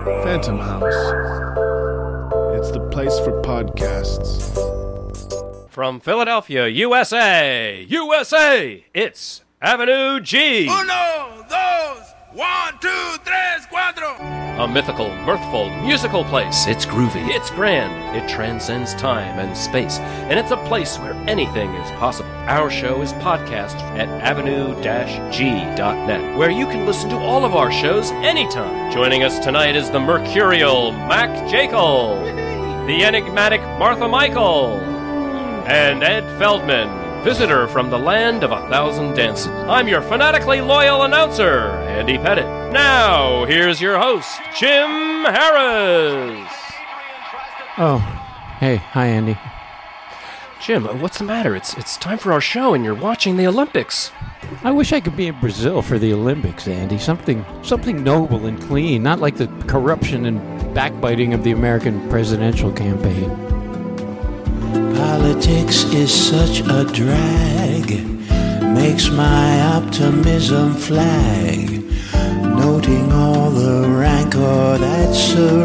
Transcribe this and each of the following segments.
Phantom House. It's the place for podcasts. From Philadelphia, USA, it's Avenue G. Uno, dos, 1, 2, 3, 4. A mythical, mirthful, musical place. It's groovy, it's grand, it transcends time and space, and it's a place where anything is possible. Our show is podcast at avenue-g.net, where you can listen to all of our shows anytime. Joining us tonight is the mercurial Mac Jekyll, the enigmatic Martha Michael, and Ed Feldman, visitor from the land of 1,000 dances. I'm your fanatically loyal announcer, Andy Pettit. Now, here's your host, Jim Harris. Oh, hey, hi, Andy. Jim, what's the matter? It's time for our show, and you're watching the Olympics. I wish I could be in Brazil for the Olympics, Andy. Something noble and clean, not like the corruption and backbiting of the American presidential campaign. Politics is such a drag, makes my optimism flag, noting all the rancor that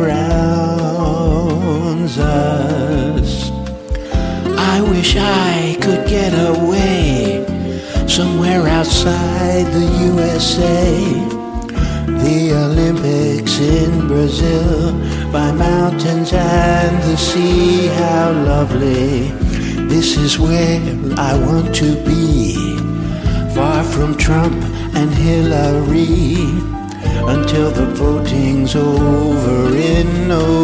surrounds us. I wish I could get away, somewhere outside the USA. The Olympics in Brazil, by mountains and the sea, how lovely. This is where I want to be, far from Trump and Hillary, until the voting's over in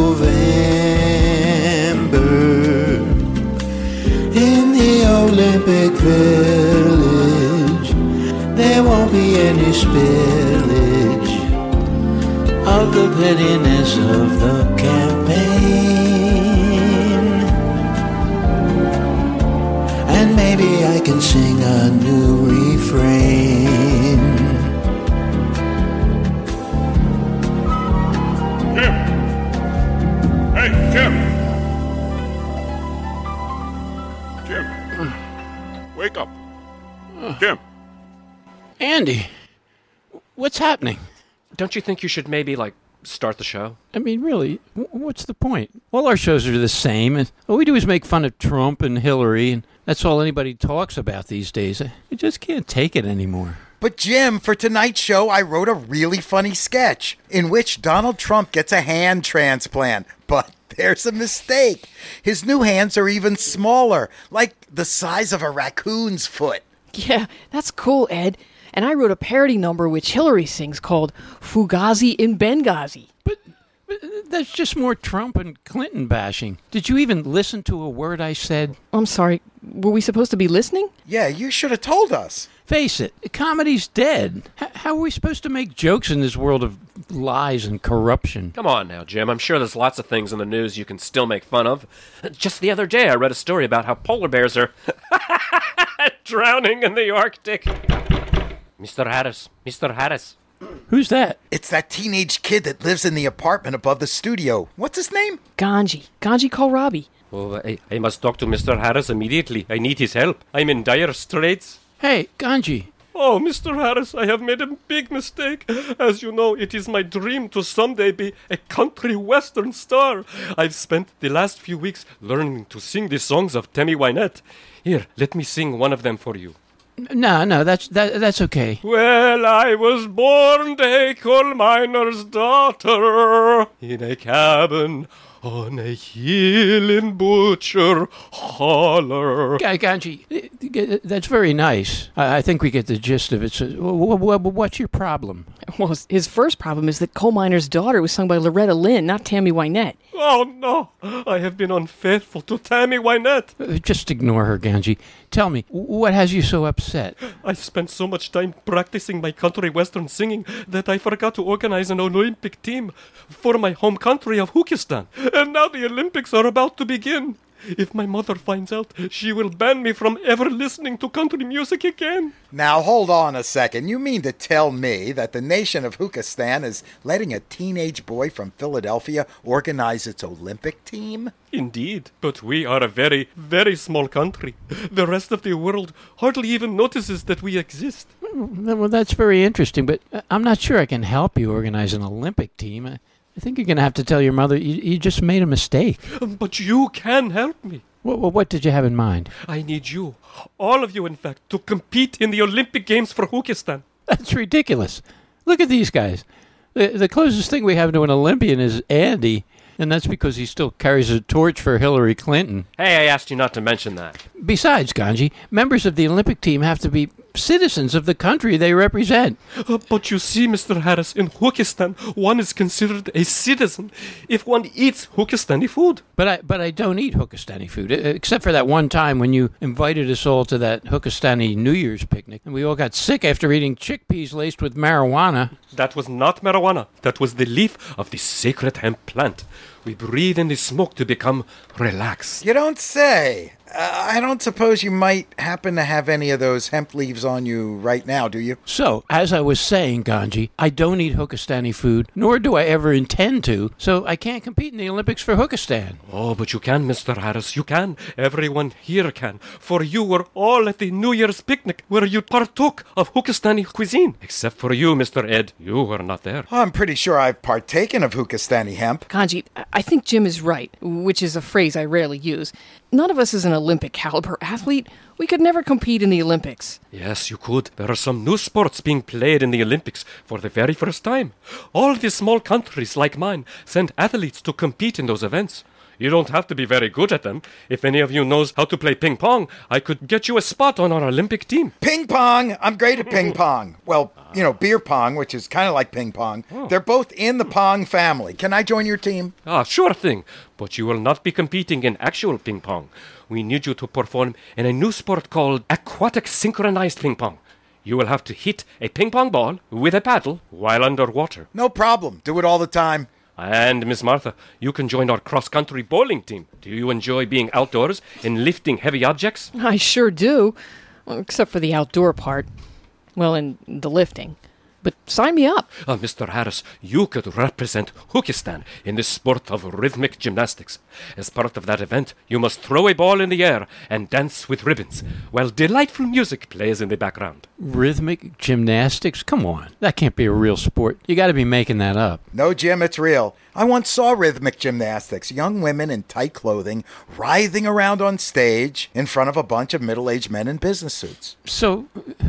November. In the Olympic Village, there won't be any spillage of the pettiness of the campaign. And maybe I can sing a new refrain. Jim! Hey, Jim! Jim! Wake up! Jim! Andy, what's happening? Don't you think you should maybe, start the show? I mean, really, what's the point? All our shows are the same, and all we do is make fun of Trump and Hillary, and that's all anybody talks about these days. I just can't take it anymore. But Jim, for tonight's show, I wrote a really funny sketch in which Donald Trump gets a hand transplant. But there's a mistake. His new hands are even smaller, like the size of a raccoon's foot. Yeah, that's cool, Ed. And I wrote a parody number which Hillary sings called Fugazi in Benghazi. But that's just more Trump and Clinton bashing. Did you even listen to a word I said? I'm sorry, were we supposed to be listening? Yeah, you should have told us. Face it, comedy's dead. How are we supposed to make jokes in this world of lies and corruption? Come on now, Jim. I'm sure there's lots of things in the news you can still make fun of. Just the other day, I read a story about how polar bears are drowning in the Arctic. Mr. Harris. Who's that? It's that teenage kid that lives in the apartment above the studio. What's his name? Ganji Kohlrabi. Oh, I must talk to Mr. Harris immediately. I need his help. I'm in dire straits. Hey, Ganji. Oh, Mr. Harris, I have made a big mistake. As you know, it is my dream to someday be a country western star. I've spent the last few weeks learning to sing the songs of Tammy Wynette. Here, let me sing one of them for you. No, that's okay. Well, I was born a coal miner's daughter in a cabin on a hill in Butcher Holler. Ganji, that's very nice. I think we get the gist of it. So, what's your problem? Well, his first problem is that Coal Miner's Daughter was sung by Loretta Lynn, not Tammy Wynette. Oh, no. I have been unfaithful to Tammy Wynette. Just ignore her, Ganji. Tell me, what has you so upset? I spent so much time practicing my country western singing that I forgot to organize an Olympic team for my home country of Hookistan. And now the Olympics are about to begin. If my mother finds out, she will ban me from ever listening to country music again. Now, hold on a second. You mean to tell me that the nation of Hookistan is letting a teenage boy from Philadelphia organize its Olympic team? Indeed, but we are a very, very small country. The rest of the world hardly even notices that we exist. Well, that's very interesting, but I'm not sure I can help you organize an Olympic team. I think you're going to have to tell your mother you just made a mistake. But you can help me. What did you have in mind? I need you, all of you in fact, to compete in the Olympic Games for Hukistan. That's ridiculous. Look at these guys. The closest thing we have to an Olympian is Andy, and that's because he still carries a torch for Hillary Clinton. Hey, I asked you not to mention that. Besides, Ganji, members of the Olympic team have to be citizens of the country they represent. But you see, Mr. Harris, in Hukistan, one is considered a citizen if one eats Hukistani food. But I don't eat Hukistani food, except for that one time when you invited us all to that Hukistani New Year's picnic, and we all got sick after eating chickpeas laced with marijuana. That was not marijuana. That was the leaf of the sacred hemp plant. We breathe in the smoke to become relaxed. You don't say. I don't suppose you might happen to have any of those hemp leaves on you right now, do you? So, as I was saying, Ganji, I don't eat Hukistani food, nor do I ever intend to, so I can't compete in the Olympics for Hukistan. Oh, but you can, Mr. Harris, you can. Everyone here can. For you were all at the New Year's picnic where you partook of Hukistani cuisine. Except for you, Mr. Ed, you were not there. I'm pretty sure I've partaken of Hukistani hemp. Ganji, I think Jim is right, which is a phrase I rarely use. None of us is an Olympic caliber athlete. We could never compete in the Olympics. Yes, you could. There are some new sports being played in the Olympics for the very first time. All the small countries like mine send athletes to compete in those events. You don't have to be very good at them. If any of you knows how to play ping pong, I could get you a spot on our Olympic team. Ping pong! I'm great at ping pong. Well, beer pong, which is kind of like ping pong. They're both in the pong family. Can I join your team? Sure thing. But you will not be competing in actual ping pong. We need you to perform in a new sport called aquatic synchronized ping pong. You will have to hit a ping pong ball with a paddle while underwater. No problem. Do it all the time. And, Miss Martha, you can join our cross-country bowling team. Do you enjoy being outdoors and lifting heavy objects? I sure do. Well, except for the outdoor part. Well, and the lifting. But sign me up. Mr. Harris, you could represent Hukistan in the sport of rhythmic gymnastics. As part of that event, you must throw a ball in the air and dance with ribbons, while delightful music plays in the background. Rhythmic gymnastics? Come on. That can't be a real sport. You got to be making that up. No, Jim, it's real. I once saw rhythmic gymnastics, young women in tight clothing, writhing around on stage in front of a bunch of middle-aged men in business suits. So,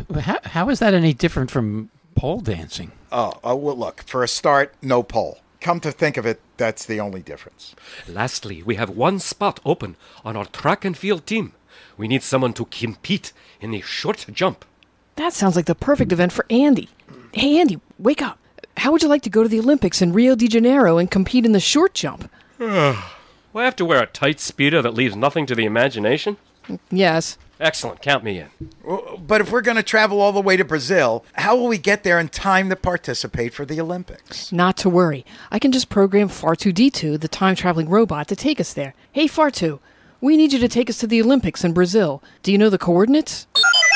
how is that any different from pole dancing? Well, look, for a start, no pole. Come to think of it, that's the only difference. Lastly, we have one spot open on our track and field team. We need someone to compete in the short jump. That sounds like the perfect event for Andy. Hey, Andy, wake up. How would you like to go to the Olympics in Rio de Janeiro and compete in the short jump? Will I have to wear a tight Speedo that leaves nothing to the imagination? Yes. Excellent. Count me in. But if we're going to travel all the way to Brazil, how will we get there in time to participate for the Olympics? Not to worry. I can just program Far2D2, the time-traveling robot, to take us there. Hey, Far2, we need you to take us to the Olympics in Brazil. Do you know the coordinates?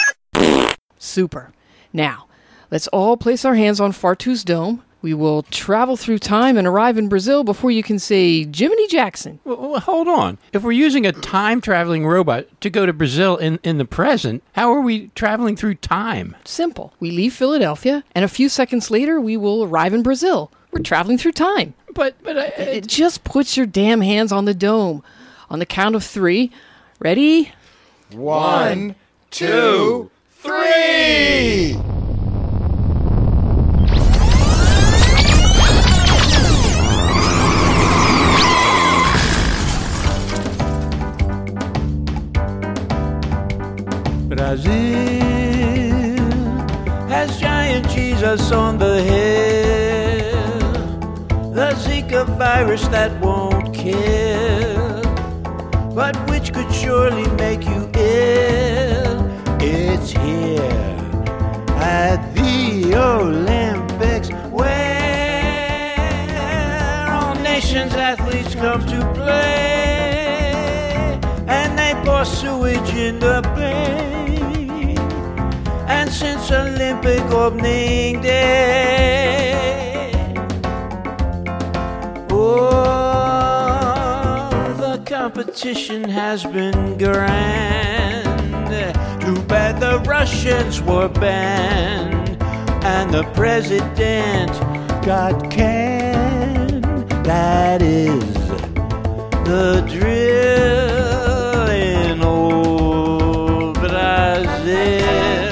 Super. Now, let's all place our hands on Far2's dome. We will travel through time and arrive in Brazil before you can say Jiminy Jackson. Well, hold on. If we're using a time-traveling robot to go to Brazil in the present, how are we traveling through time? Simple. We leave Philadelphia, and a few seconds later, we will arrive in Brazil. We're traveling through time. But Just put your damn hands on the dome. On the count of 3. Ready? 1, 2, 3! Brazil has giant Jesus on the hill, the Zika virus that won't kill, but which could surely make you ill. It's here at the Olympics, where all nations' athletes come to play, and they pour sewage in the bay. And since Olympic opening day, the competition has been grand. Too bad the Russians were banned, and the president got canned. that is the drill in old Brazil.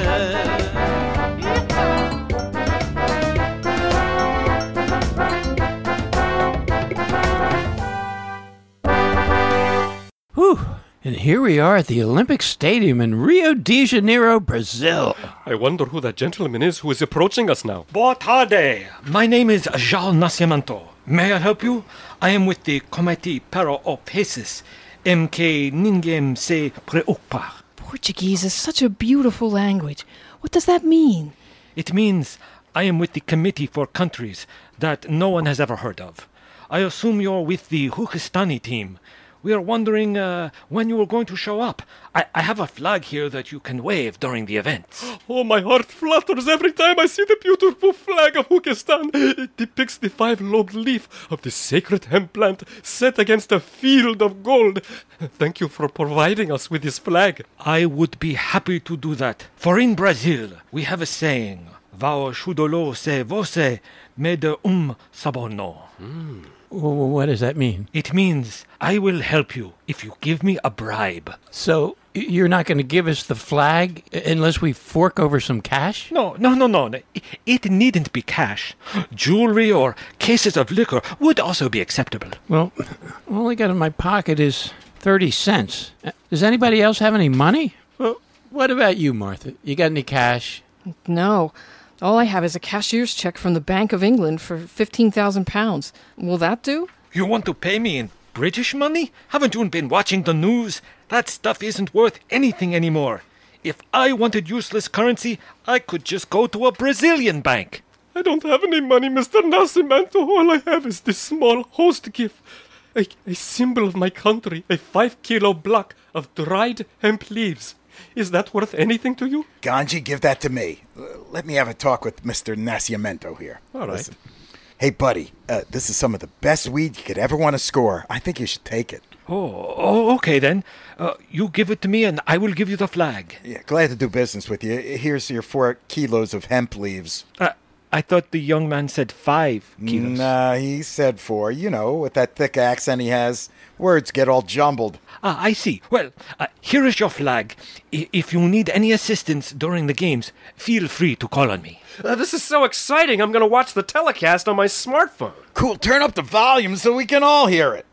Whew. And here we are at the Olympic Stadium in Rio de Janeiro, Brazil. I wonder who that gentleman is who is approaching us now. Boa tarde. My name is João Nascimento. May I help you? I am with the Comité para o Paces. Que ninguém se preocupa. Portuguese is such a beautiful language. What does that mean? It means I am with the Committee for Countries that no one has ever heard of. I assume you're with the Hukastani team. We are wondering when you are going to show up. I have a flag here that you can wave during the events. Oh, my heart flutters every time I see the beautiful flag of Hukastan. It depicts the 5-lobed leaf of the sacred hemp plant set against a field of gold. Thank you for providing us with this flag. I would be happy to do that. For in Brazil, we have a saying, Vao chudolo se você me de sabono. What does that mean? It means I will help you if you give me a bribe. So you're not going to give us the flag unless we fork over some cash? No. It needn't be cash. Jewelry or cases of liquor would also be acceptable. Well, all I got in my pocket is 30 cents. Does anybody else have any money? Well, what about you, Martha? You got any cash? No. All I have is a cashier's check from the Bank of England for £15,000. Will that do? You want to pay me in British money? Haven't you been watching the news? That stuff isn't worth anything anymore. If I wanted useless currency, I could just go to a Brazilian bank. I don't have any money, Mr. Nascimento. All I have is this small host gift. A symbol of my country, a 5-kilo block of dried hemp leaves. Is that worth anything to you? Ganji, give that to me. Let me have a talk with Mr. Nascimento here. All right. Listen. Hey, buddy, this is some of the best weed you could ever want to score. I think you should take it. Oh, okay then. You give it to me and I will give you the flag. Yeah, glad to do business with you. Here's your 4 kilos of hemp leaves. I thought the young man said 5 kilos. Nah, he said 4. You know, with that thick accent he has, words get all jumbled. I see. Well, here is your flag. If you need any assistance during the games, feel free to call on me. This is so exciting. I'm going to watch the telecast on my smartphone. Cool, turn up the volume so we can all hear it.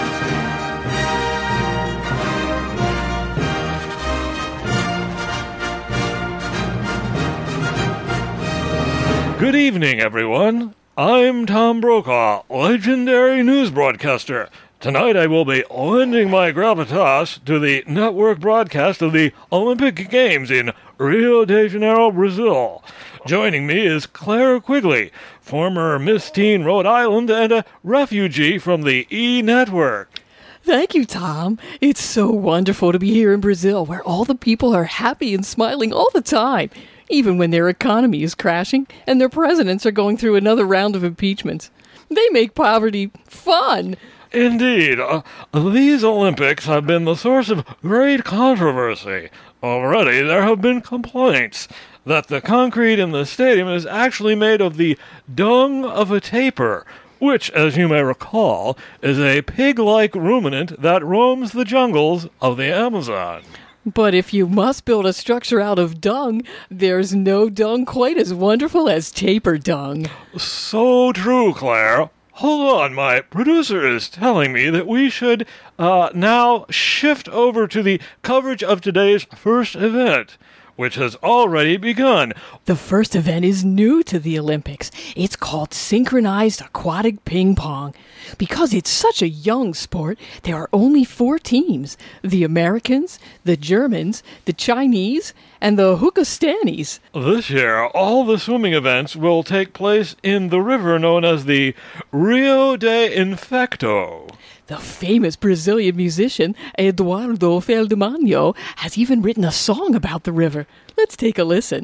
Good evening, everyone. I'm Tom Brokaw, legendary news broadcaster. Tonight I will be lending my gravitas to the network broadcast of the Olympic Games in Rio de Janeiro, Brazil. Joining me is Claire Quigley, former Miss Teen Rhode Island and a refugee from the E! Network. Thank you, Tom. It's so wonderful to be here in Brazil, where all the people are happy and smiling all the time, even when their economy is crashing and their presidents are going through another round of impeachments. They make poverty fun. Indeed. These Olympics have been the source of great controversy. Already there have been complaints that the concrete in the stadium is actually made of the dung of a tapir, which, as you may recall, is a pig-like ruminant that roams the jungles of the Amazon. But if you must build a structure out of dung, there's no dung quite as wonderful as tapir dung. So true, Claire. Hold on, my producer is telling me that we should now shift over to the coverage of today's first event, which has already begun. The first event is new to the Olympics. It's called Synchronized Aquatic Ping Pong. Because it's such a young sport, there are only 4 teams. The Americans, the Germans, the Chinese, and the Hukastanis. This year, all the swimming events will take place in the river known as the Rio de Infecto. The famous Brazilian musician Eduardo Feldemano has even written a song about the river. Let's take a listen.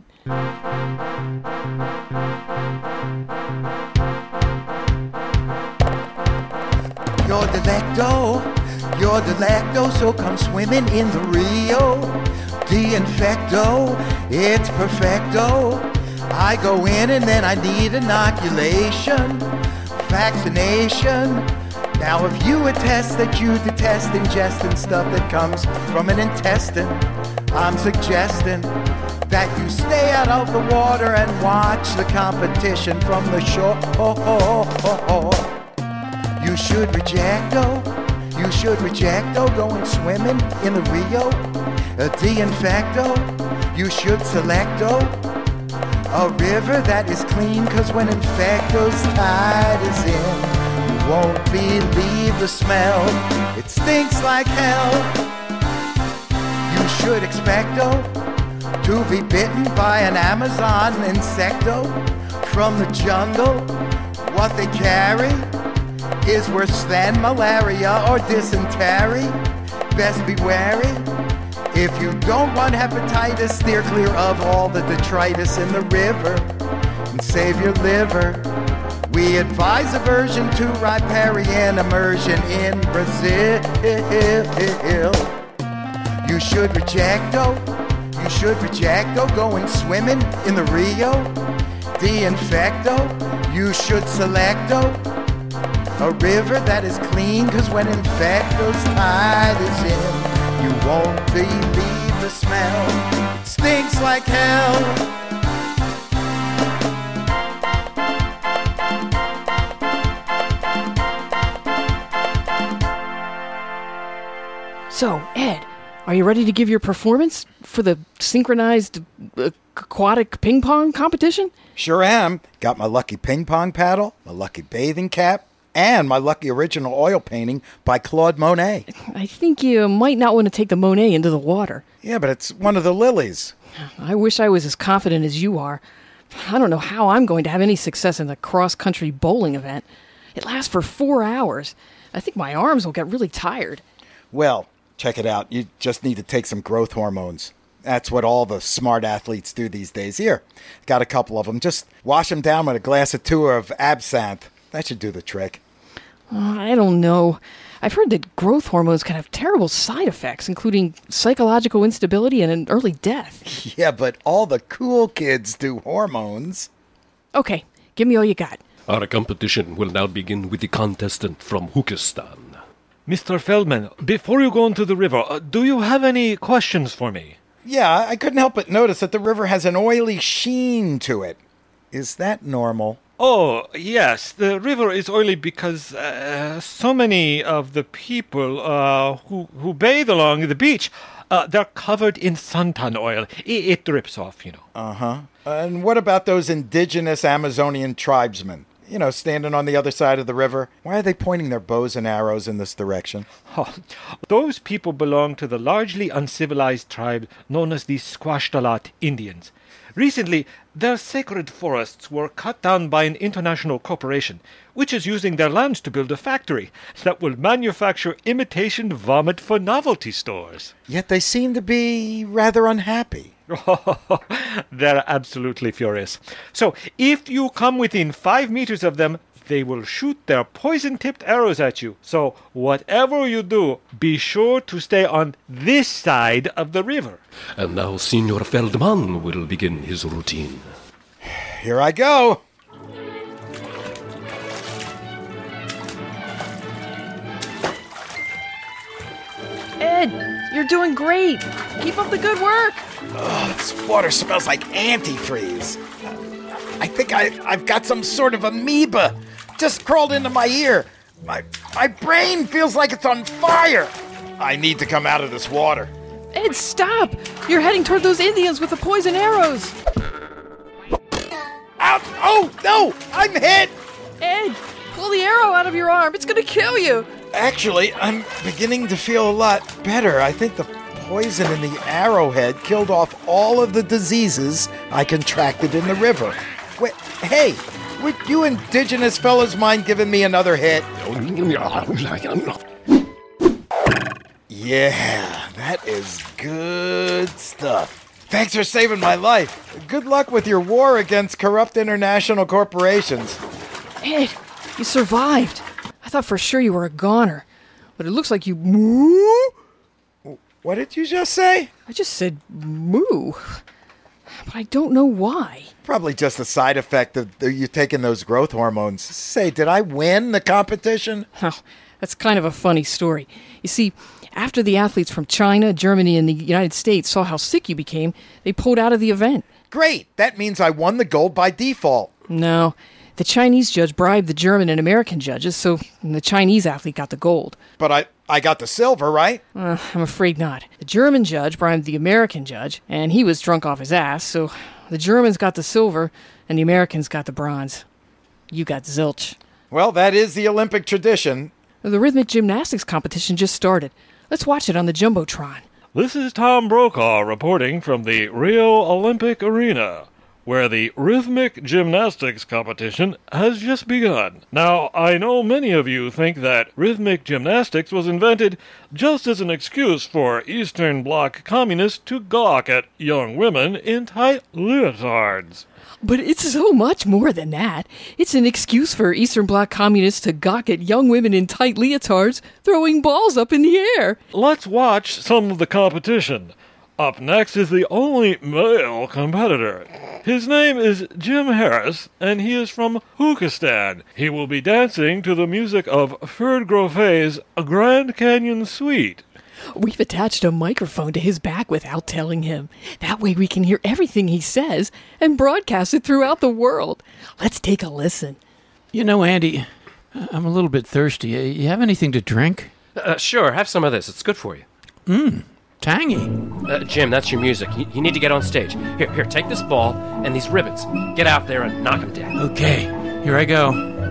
You're delecto, so come swimming in the Rio de Infecto, it's perfecto. I go in and then I need inoculation vaccination. Now if you attest that you detest ingesting stuff that comes from an intestine, I'm suggesting that you stay out of the water and watch the competition from the shore. You should reject, going swimming in the Rio de Infecto. You should select, a river that is clean, cause when Infecto's tide is in, you won't believe the smell. It stinks like hell. You should expect, to be bitten by an Amazon insecto from the jungle. What they carry is worse than malaria or dysentery. Best be wary. If you don't want hepatitis, steer clear of all the detritus in the river and save your liver. We advise aversion to riparian immersion in Brazil. You should reject, going swimming in the Rio de Infecto. You should select, a river that is clean, cause when Infecto's tide is in, you won't believe the smell. It stinks like hell. So, Ed, are you ready to give your performance for the synchronized aquatic ping pong competition? Sure am. Got my lucky ping pong paddle, my lucky bathing cap, and my lucky original oil painting by Claude Monet. I think you might not want to take the Monet into the water. Yeah, but it's one of the lilies. I wish I was as confident as you are. I don't know how I'm going to have any success in the cross-country bowling event. It lasts for 4 hours. I think my arms will get really tired. Well, check it out. You just need to take some growth hormones. That's what all the smart athletes do these days. Here, got a couple of them. Just wash them down with a glass or two of absinthe. That should do the trick. I don't know. I've heard that growth hormones can have terrible side effects, including psychological instability and an early death. Yeah, but all the cool kids do hormones. Okay, give me all you got. Our competition will now begin with the contestant from Hookistan. Mr. Feldman, before you go into the river, do you have any questions for me? Yeah, I couldn't help but notice that the river has an oily sheen to it. Is that normal? Oh, yes, the river is oily because so many of the people who bathe along the beach, they're covered in suntan oil. It drips off, you know. Uh-huh. And what about those indigenous Amazonian tribesmen? You know, standing on the other side of the river. Why are they pointing their bows and arrows in this direction? Oh, those people belong to the largely uncivilized tribe known as the Squashtalat Indians. Recently, their sacred forests were cut down by an international corporation, which is using their lands to build a factory that will manufacture imitation vomit for novelty stores. Yet they seem to be rather unhappy. They're absolutely furious. So, if you come within 5 meters of them, they will shoot their poison-tipped arrows at you. So, whatever you do, be sure to stay on this side of the river. And now Senor Feldman will begin his routine. Here I go. Ed, you're doing great. Keep up the good work. Oh, this water smells like antifreeze. I think I've got some sort of amoeba. Just crawled into my ear. My brain feels like it's on fire. I need to come out of this water. Ed, stop! You're heading toward those Indians with the poison arrows. Out! Oh, no! I'm hit! Ed, pull the arrow out of your arm. It's going to kill you. Actually, I'm beginning to feel a lot better. I think the poison in the arrowhead killed off all of the diseases I contracted in the river. Wait, hey, would you indigenous fellas mind giving me another hit? Yeah, that is good stuff. Thanks for saving my life. Good luck with your war against corrupt international corporations. Ed, you survived. I thought for sure you were a goner, but it looks like you moo. What did you just say? I just said moo. but I don't know why. Probably just a side effect of you taking those growth hormones. Say, did I win the competition? Oh, that's kind of a funny story. You see, after the athletes from China, Germany, and the United States saw how sick you became, they pulled out of the event. Great. That means I won the gold by default. No. The Chinese judge bribed the German and American judges, so the Chinese athlete got the gold. But I got the silver, right? I'm afraid not. The German judge bribed the American judge, and he was drunk off his ass, so the Germans got the silver, and the Americans got the bronze. You got zilch. Well, that is the Olympic tradition. The rhythmic gymnastics competition just started. Let's watch it on the Jumbotron. This is Tom Brokaw reporting from the Rio Olympic Arena, where the rhythmic gymnastics competition has just begun. Now, I know many of you think that rhythmic gymnastics was invented just as an excuse for Eastern Bloc communists to gawk at young women in tight leotards. But it's so much more than that. It's an excuse for Eastern Bloc communists to gawk at young women in tight leotards throwing balls up in the air. Let's watch some of the competition. Up next is the only male competitor. His name is Jim Harris, and he is from Hookistan. He will be dancing to the music of Ferd Groffet's Grand Canyon Suite. We've attached a microphone to his back without telling him. That way we can hear everything he says and broadcast it throughout the world. Let's take a listen. You know, Andy, I'm a little bit thirsty. You have anything to drink? Sure, have some of this. It's good for you. Tangy. Jim, that's your music. You need to get on stage. Here, take this ball and these ribbons. Get out there and knock them down. Okay, here I go.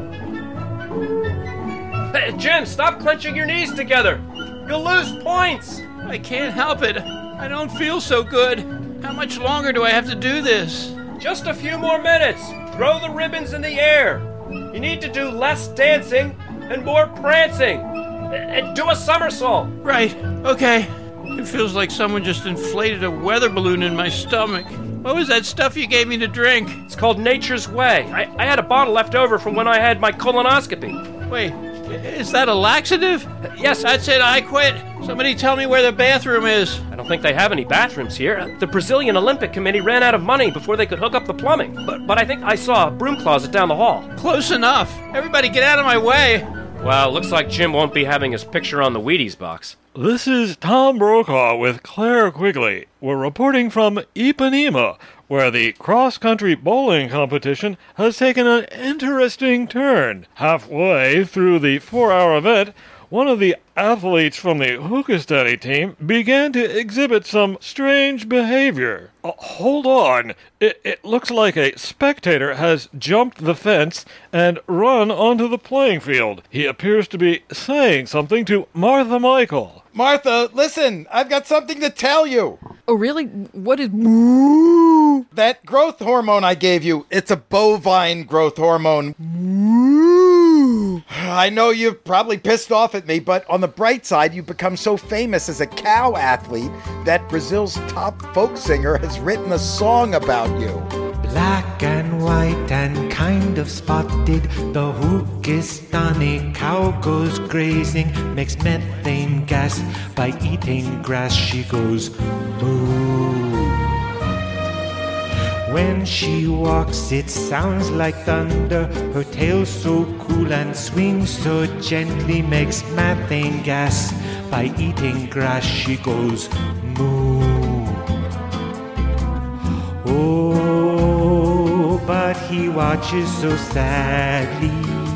Hey, Jim, stop clenching your knees together. You'll lose points. I can't help it. I don't feel so good. How much longer do I have to do this? Just a few more minutes. Throw the ribbons in the air. You need to do less dancing and more prancing. And do a somersault. Right, okay. It feels like someone just inflated a weather balloon in my stomach. What was that stuff you gave me to drink? It's called Nature's Way. I had a bottle left over from when I had my colonoscopy. Wait, is that a laxative? Yes. That's it, I quit. Somebody tell me where the bathroom is. I don't think they have any bathrooms here. The Brazilian Olympic Committee ran out of money before they could hook up the plumbing. But I think I saw a broom closet down the hall. Close enough. Everybody get out of my way. Well, looks like Jim won't be having his picture on the Wheaties box. This is Tom Brokaw with Claire Quigley. We're reporting from Ipanema, where the cross-country bowling competition has taken an interesting turn. Halfway through the 4-hour event, one of the athletes from the Hookistani team began to exhibit some strange behavior. Hold on. It looks like a spectator has jumped the fence and run onto the playing field. He appears to be saying something to Martha Michael. Martha, listen, I've got something to tell you. Oh, really? What is moo? That growth hormone I gave you, it's a bovine growth hormone. Moo. I know you're probably pissed off at me, but on the bright side, you've become so famous as a cow athlete that Brazil's top folk singer has written a song about you. Black and white and kind of spotted, the Hookistani cow goes grazing, makes methane gas by eating grass. She goes moo. When she walks, it sounds like thunder. Her tail so cool and swings so gently, makes methane gas by eating grass. She goes moo. Oh, but he watches so sadly.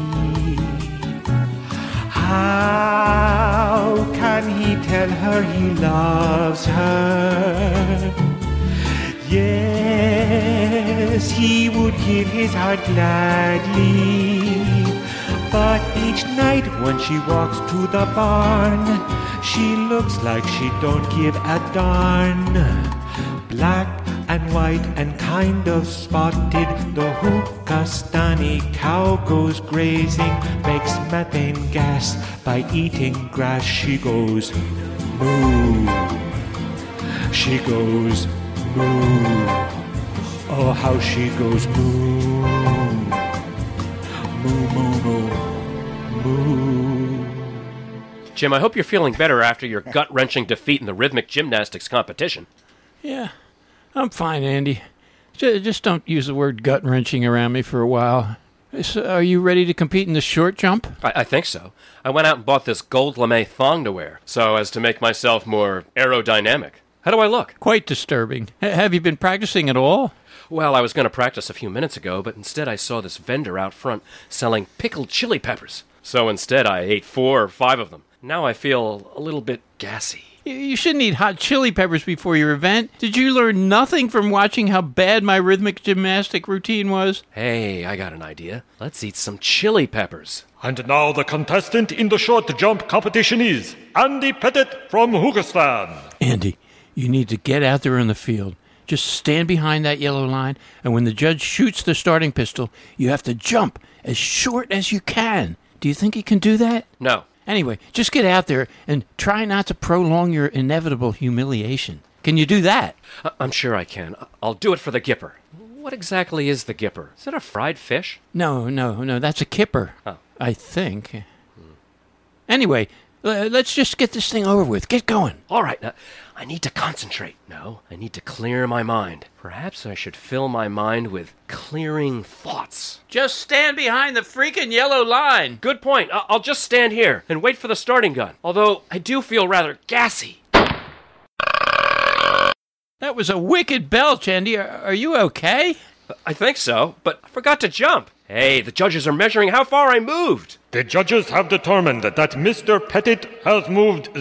How can he tell her he loves her? Yes, he would give his heart gladly. But each night when she walks to the barn, she looks like she don't give a darn. Black and white and kind of spotted, the Hookistani cow goes grazing, makes methane gas by eating grass. She goes moo. She goes moo. Oh, how she goes moo. Moo, moo, moo, moo. Jim, I hope you're feeling better after your gut-wrenching defeat in the rhythmic gymnastics competition. Yeah, I'm fine, Andy. Just don't use the word gut-wrenching around me for a while. So are you ready to compete in the short jump? I think so. I went out and bought this gold lame thong to wear, so as to make myself more aerodynamic. How do I look? Quite disturbing. Have you been practicing at all? Well, I was going to practice a few minutes ago, but instead I saw this vendor out front selling pickled chili peppers. So instead I ate 4 or 5 of them. Now I feel a little bit gassy. You shouldn't eat hot chili peppers before your event. Did you learn nothing from watching how bad my rhythmic gymnastic routine was? Hey, I got an idea. Let's eat some chili peppers. And now the contestant in the short jump competition is Andy Pettit from Hookistan. Andy, you need to get out there in the field. Just stand behind that yellow line, and when the judge shoots the starting pistol, you have to jump as short as you can. Do you think you can do that? No. Anyway, just get out there and try not to prolong your inevitable humiliation. Can you do that? I'm sure I can. I'll do it for the Gipper. What exactly is the Gipper? Is it a fried fish? No, that's a kipper. Oh. I think. Anyway, let's just get this thing over with. Get going. All right, I need to concentrate. No, I need to clear my mind. Perhaps I should fill my mind with clearing thoughts. Just stand behind the freaking yellow line. Good point. I'll just stand here and wait for the starting gun. Although I do feel rather gassy. That was a wicked belch, Andy. Are you okay? I think so, but I forgot to jump. Hey, the judges are measuring how far I moved. The judges have determined that Mr. Pettit has moved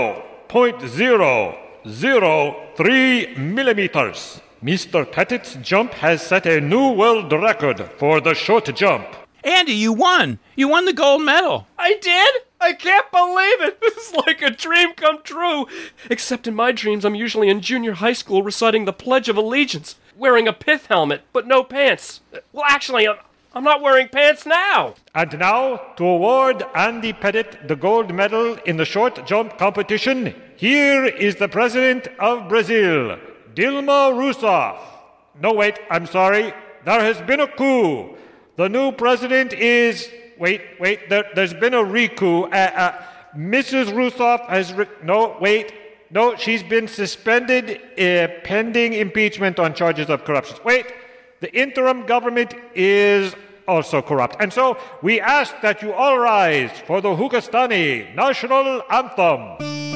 0.003 millimeters. Mr. Pettit's jump has set a new world record for the short jump. Andy, you won. You won the gold medal. I did? I can't believe it. This is like a dream come true. Except in my dreams, I'm usually in junior high school reciting the Pledge of Allegiance, wearing a pith helmet, but no pants. Well, actually, I'm not wearing pants now. And now, to award Andy Pettit the gold medal in the short jump competition, here is the president of Brazil, Dilma Rousseff. No, wait, I'm sorry. There has been a coup. The new president is... Wait, there's been a re-coup. Mrs. Rousseff has... No, she's been suspended pending impeachment on charges of corruption. Wait, the interim government is also corrupt. And so we ask that you all rise for the Hookistani national anthem.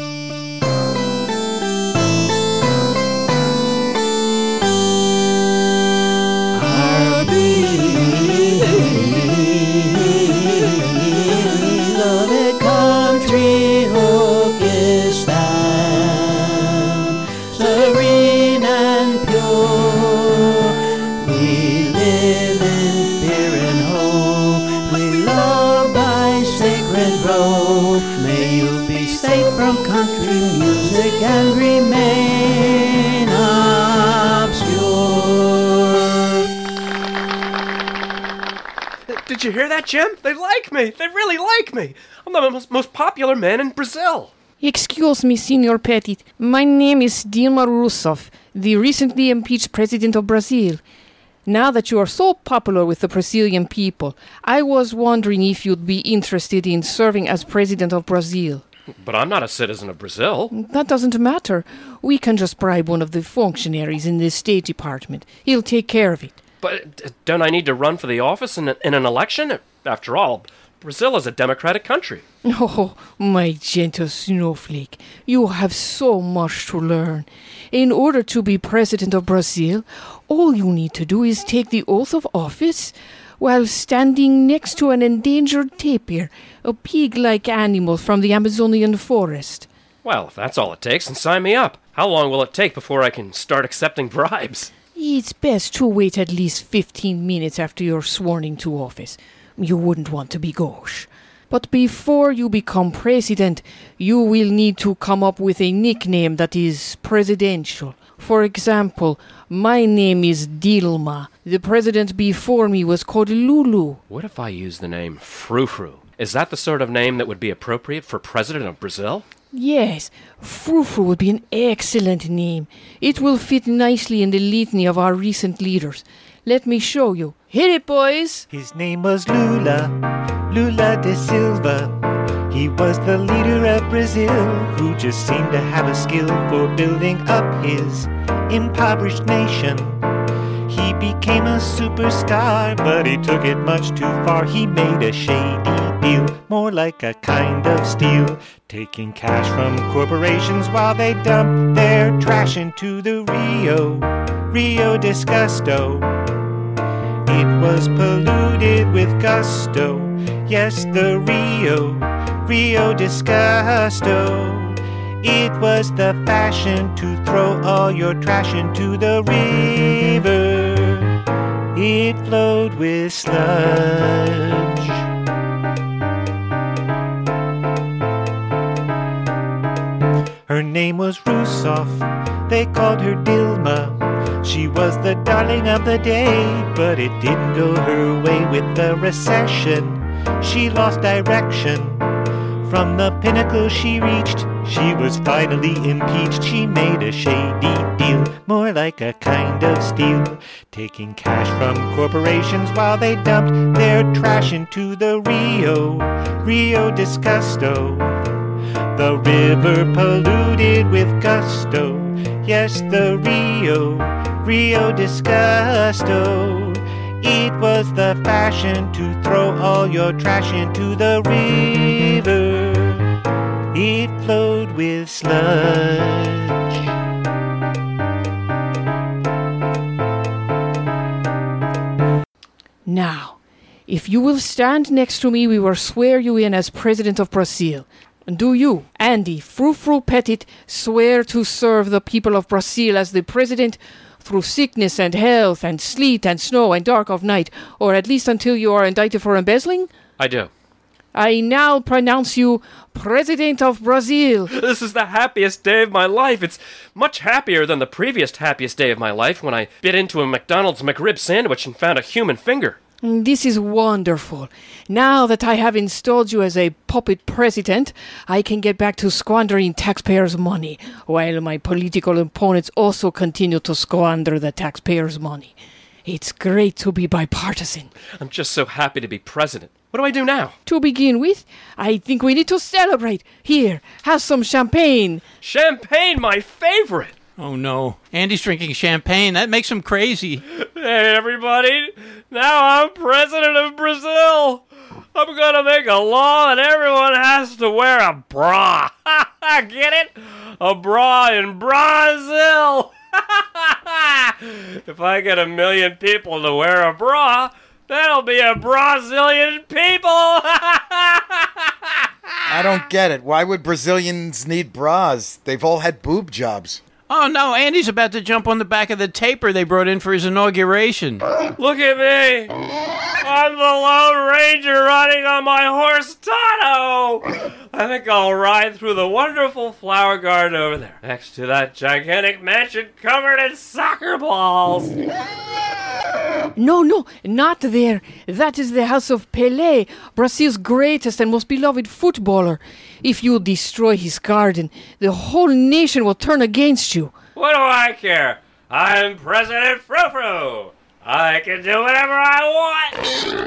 Our beloved country, Hookistan, serene and pure. We live in fear and hope. We love thy sacred robe. May you be safe from country music and remain obscure. Did you hear that, Jim? They like me. They really like me. I'm the most popular man in Brazil. Excuse me, Senor Pettit. My name is Dilma Rousseff, the recently impeached president of Brazil. Now that you are so popular with the Brazilian people, I was wondering if you'd be interested in serving as president of Brazil. But I'm not a citizen of Brazil. That doesn't matter. We can just bribe one of the functionaries in the State Department. He'll take care of it. But don't I need to run for the office in an election? After all, Brazil is a democratic country. Oh, my gentle snowflake, you have so much to learn. In order to be president of Brazil, all you need to do is take the oath of office while standing next to an endangered tapir, a pig-like animal from the Amazonian forest. Well, if that's all it takes, then sign me up. How long will it take before I can start accepting bribes? It's best to wait at least 15 minutes after you're sworn into office. You wouldn't want to be gauche. But before you become president, you will need to come up with a nickname that is presidential. For example, my name is Dilma. The president before me was called Lulu. What if I use the name Frou-Frou? Is that the sort of name that would be appropriate for president of Brazil? Yes, Frou-Frou would be an excellent name. It will fit nicely in the litany of our recent leaders. Let me show you. Hit it, boys! His name was Lula de Silva. He was the leader of Brazil, who just seemed to have a skill for building up his impoverished nation. He became a superstar, but he took it much too far. He made a shady deal, more like a kind of steal, taking cash from corporations while they dumped their trash into the Rio Disgusto. It was polluted with gusto. Yes, the Rio Disgusto. It was the fashion to throw all your trash into the river. It flowed with sludge. Her name was Rousseff, they called her Dilma. She was the darling of the day, but it didn't go her way with the recession. She lost direction. From the pinnacle she reached, she was finally impeached. She made a shady deal, more like a kind of steal, taking cash from corporations while they dumped their trash into the Rio Disgusto. The river polluted with gusto. Yes, the Rio Disgusto. It was the fashion to throw all your trash into the river. It flowed with sludge. Now, if you will stand next to me, we will swear you in as President of Brazil. And do you, Andy Frou-Frou Petit, swear to serve the people of Brazil as the President through sickness and health and sleet and snow and dark of night, or at least until you are indicted for embezzling? I do. I now pronounce you President of Brazil. This is the happiest day of my life. It's much happier than the previous happiest day of my life when I bit into a McDonald's McRib sandwich and found a human finger. This is wonderful. Now that I have installed you as a puppet president, I can get back to squandering taxpayers' money, while my political opponents also continue to squander the taxpayers' money. It's great to be bipartisan. I'm just so happy to be president. What do I do now? To begin with, I think we need to celebrate. Here, have some champagne. Champagne, my favorite! Oh, no. Andy's drinking champagne. That makes him crazy. Hey, everybody. Now I'm president of Brazil. I'm going to make a law that everyone has to wear a bra. Get it? A bra in Brazil. If I get 1 million people to wear a bra, that'll be a Brazilian people. I don't get it. Why would Brazilians need bras? They've all had boob jobs. Oh, no, Andy's about to jump on the back of the taper they brought in for his inauguration. Look at me. I'm the Lone Ranger riding on my horse, Tonto. I think I'll ride through the wonderful flower garden over there, next to that gigantic mansion covered in soccer balls. No, not there. That is the house of Pelé, Brazil's greatest and most beloved footballer. If you destroy his garden, the whole nation will turn against you. What do I care? I'm President Frou-Frou. I can do whatever I want.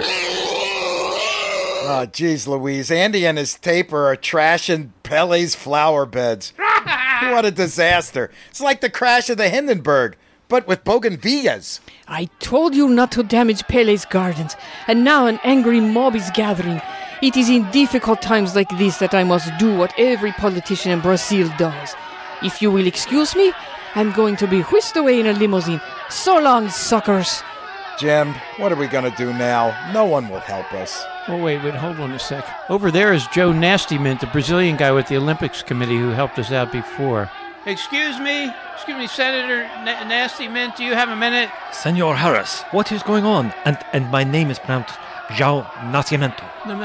Oh, geez, Louise. Andy and his taper are trashing Pelé's flower beds. What a disaster. It's like the crash of the Hindenburg, but with bougainvilleas. I told you not to damage Pelé's gardens, and now an angry mob is gathering. It is in difficult times like this that I must do what every politician in Brazil does. If you will excuse me, I'm going to be whisked away in a limousine. So long, suckers. Jim, what are we going to do now? No one will help us. Oh, wait, hold on a sec. Over there is Joe Nastymint, the Brazilian guy with the Olympics committee who helped us out before. Excuse me, Senator Nastymint, do you have a minute? Senor Harris, what is going on? And my name is pronounced João Nascimento.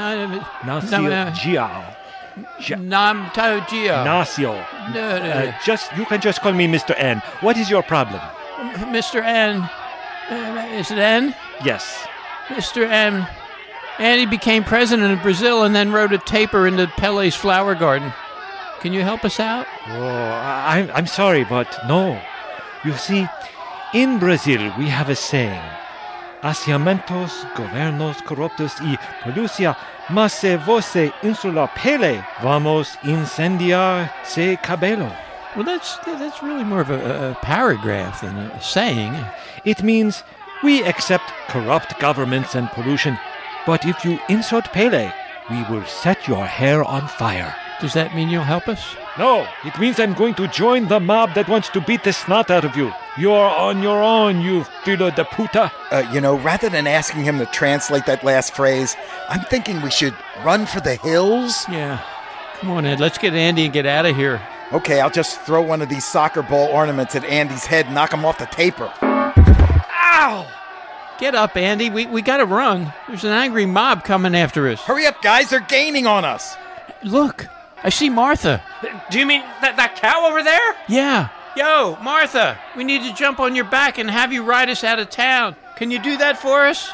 Nacio. No. You can just call me Mr. N. What is your problem? Mr. N. Is it N? Yes. Mr. N. Andy became president of Brazil and then rode a taper into Pelé's flower garden. Can you help us out? Oh, I'm sorry, but no. You see, in Brazil we have a saying: Aciamentos, governos corruptos y polícia, mas se você insular Pelé, vamos incendiar se cabelo. Well, that's really more of a paragraph than a saying. It means We accept corrupt governments and pollution, but if you insult Pele, we will set your hair on fire. Does that mean you'll help us? No, it means I'm going to join the mob that wants to beat the snot out of you. You're on your own, you filo de puta. Rather than asking him to translate that last phrase, I'm thinking we should run for the hills. Yeah. Come on, Ed. Let's get Andy and get out of here. Okay, I'll just throw one of these soccer ball ornaments at Andy's head and knock him off the taper. Ow! Get up, Andy. We gotta run. There's an angry mob coming after us. Hurry up, guys. They're gaining on us. Look, I see Martha. Do you mean that cow over there? Yeah. Yo, Martha, we need to jump on your back and have you ride us out of town. Can you do that for us?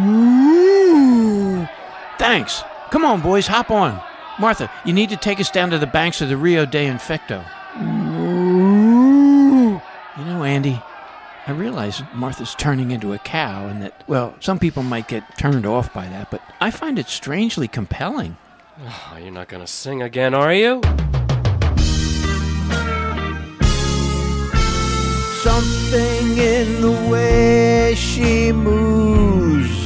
Thanks. Come on, boys, hop on. Martha, you need to take us down to the banks of the Rio de Infecto. You know, Andy, I realize Martha's turning into a cow and that, well, some people might get turned off by that, but I find it strangely compelling. Oh, you're not going to sing again, are you? Something in the way she moves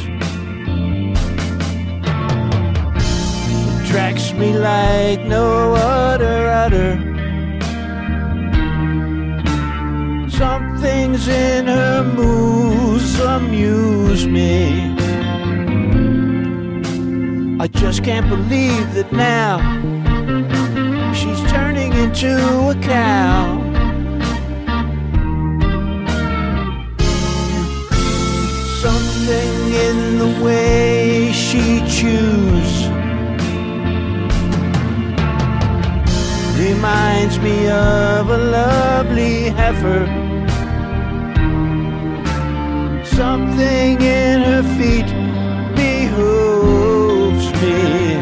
attracts me like no other. Some things in her moves amuse me. I just can't believe that now she's turning into a cow. Something in the way she chews reminds me of a lovely heifer. Something in her feet behooves me.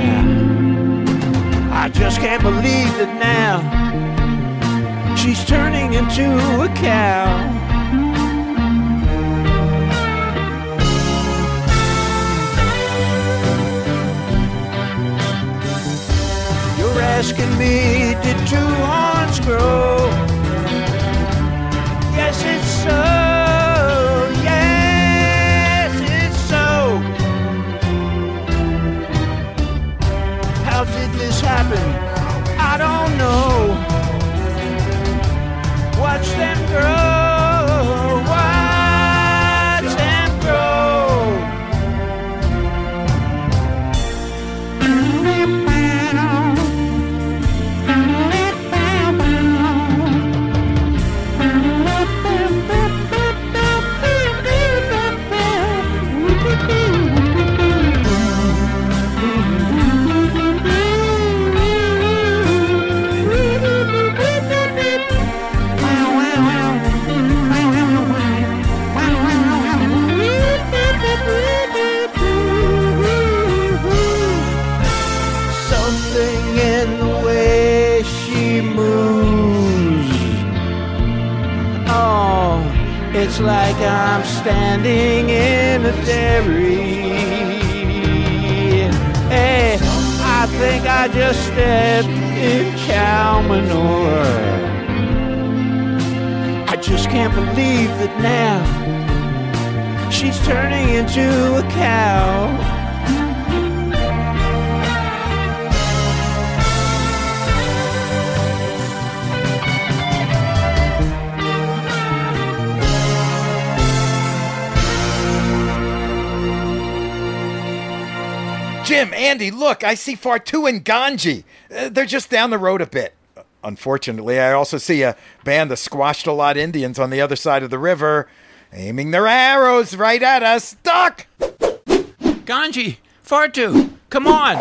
I just can't believe that now she's turning into a cow. You're asking me, did two horns grow? Yes, it's so. How did this happen? I don't know. Watch them grow. Watch them grow. It's like I'm standing in a dairy. Hey, I think I just stepped in cow manure. I just can't believe that now she's turning into a cow. Jim, Andy, look, I see Fartu and Ganji. They're just down the road a bit. Unfortunately, I also see a band of squashed-a-lot Indians on the other side of the river, aiming their arrows right at us. Duck! Ganji, Fartu, come on.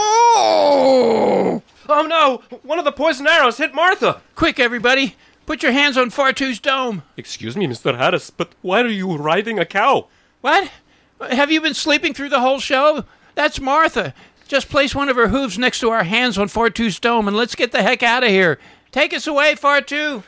Oh! Oh no! One of the poison arrows hit Martha! Quick, everybody. Put your hands on Fartu's dome. Excuse me, Mr. Harris, but why are you riding a cow? What? Have you been sleeping through the whole show? That's Martha. Just place one of her hooves next to our hands on Fartu's dome and let's get the heck out of here. Take us away, Fartu.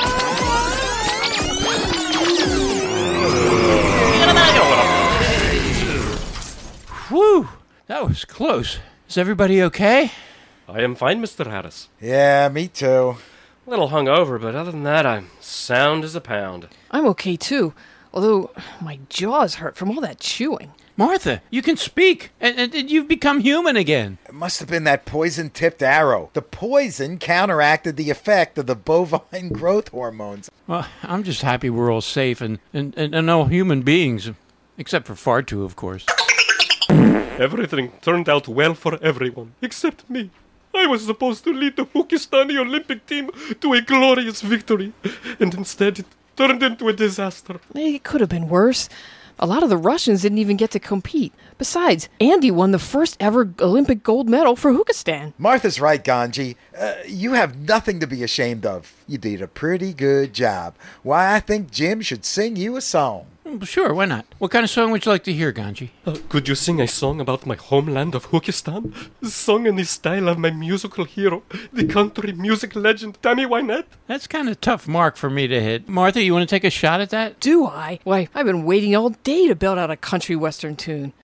Whew, that was close. Is everybody okay? I am fine, Mr. Harris. Yeah, me too. A little hungover, but other than that, I'm sound as a pound. I'm okay, too. although my jaws hurt from all that chewing. Martha, you can speak, and you've become human again. It must have been that poison-tipped arrow. The poison counteracted the effect of the bovine growth hormones. Well, I'm just happy we're all safe and no human beings, except for Fartu, of course. Everything turned out well for everyone, except me. I was supposed to lead the Hukistani Olympic team to a glorious victory, and instead it turned into a disaster. It could have been worse. A lot of the Russians didn't even get to compete. Besides, Andy won the first ever Olympic gold medal for Hukistan. Martha's right, Ganji. You have nothing to be ashamed of. You did a pretty good job. Why, I think Jim should sing you a song. Sure, why not? What kind of song would you like to hear, Ganji? Could you sing a song about my homeland of Hukistan? Sung in the style of my musical hero, the country music legend Tammy Wynette? That's kind of tough mark for me to hit. Martha, you want to take a shot at that? Do I? Why, I've been waiting all day to belt out a country western tune.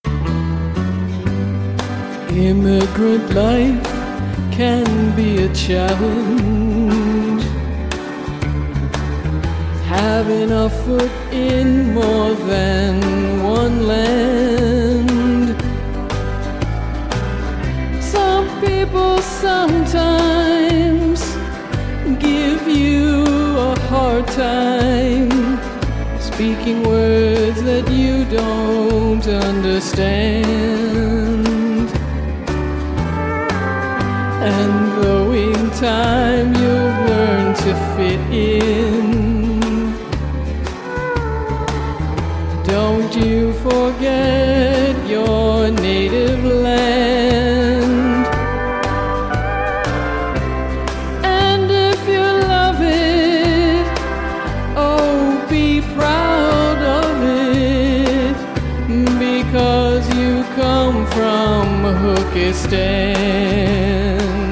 Immigrant life can be a challenge. Having a foot in more than one land. Some people sometimes give you a hard time, speaking words that you don't understand. And though in time you'll learn to fit in, don't you forget your native land. And if you love it, oh, be proud of it, because you come from Hukistan.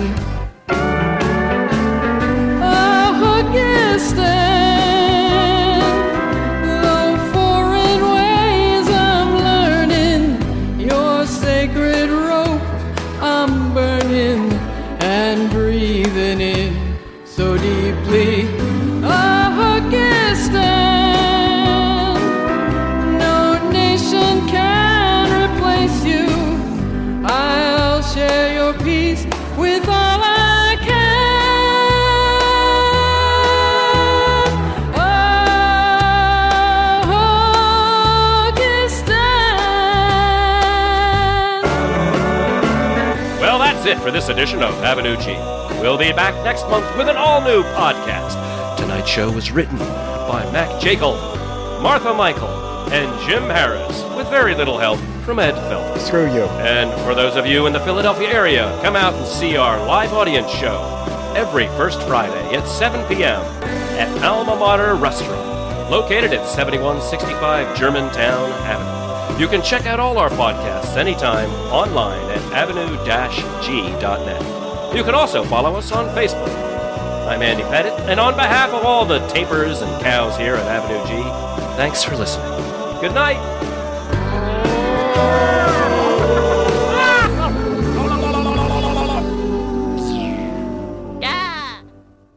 It for this edition of Avenue G. We'll be back next month with an all-new podcast. Tonight's show was written by Mac Jekyll, Martha Michael, and Jim Harris, with very little help from Ed Feldman. Screw you. And for those of you in the Philadelphia area, come out and see our live audience show every first Friday at 7 p.m. at Alma Mater Restaurant, located at 7165 Germantown Avenue. You can check out all our podcasts anytime online at avenue-g.net. You can also follow us on Facebook. I'm Andy Pettit, and on behalf of all the tapers and cows here at Avenue G, thanks for listening. Good night.